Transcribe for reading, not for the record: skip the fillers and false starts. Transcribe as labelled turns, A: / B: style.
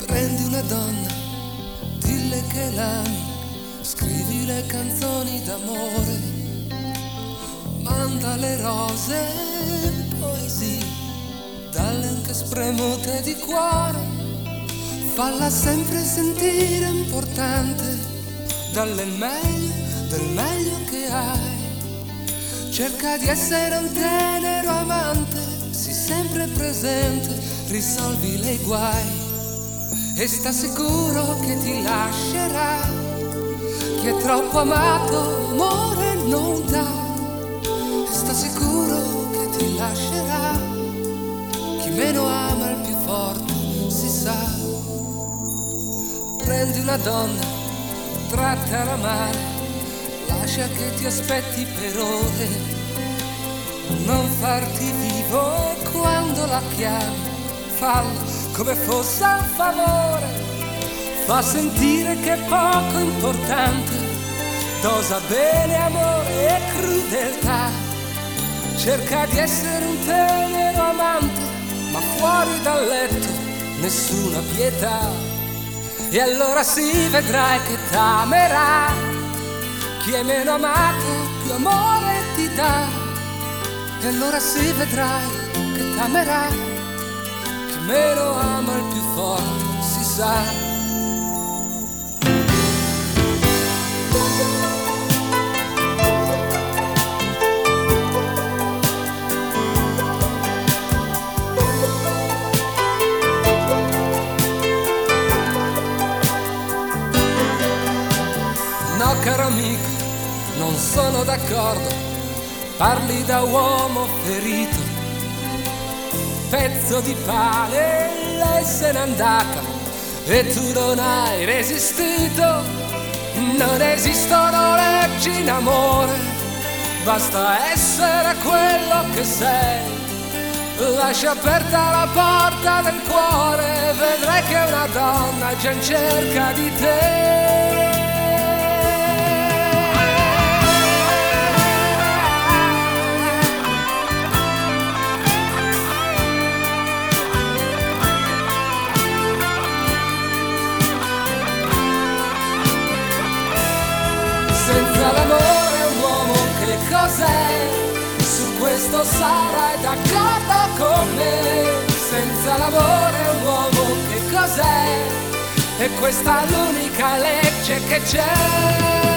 A: Prendi una donna, dille che l'ami, scrivi le canzoni d'amore, manda le rose, poesie, dalle anche spremute di cuore, falla sempre sentire importante, dalle meglio, del meglio che hai. Cerca di essere un tenero amante, sii sempre presente, risolvi i guai. E sta sicuro che ti lascerà, chi è troppo amato amore non dà. E sta sicuro che ti lascerà, chi meno ama il più forte si sa. Prendi una donna, trattala male, lascia che ti aspetti per ore, non farti vivo quando la chiami, fallo come fosse un favore, fa sentire che è poco importante, dosa bene amore e crudeltà, cerca di essere un tenero amante, ma fuori dal letto nessuna pietà, e allora si vedrai che t'amerà, chi è meno amato più amore ti dà, e allora si vedrai che t'amerà, meno ama il più forte si sa. No caro amico, non sono d'accordo, parli da uomo ferito, pezzo di pane, lei se n'è andata e tu non hai resistito. Non esistono leggi in amore, basta essere quello che sei. Lascia aperta la porta del cuore, vedrai che una donna già in cerca di te. Senza l'amore un uomo che cos'è? Su questo sarai d'accordo con me. Senza l'amore un uomo che cos'è? E questa è l'unica legge che c'è.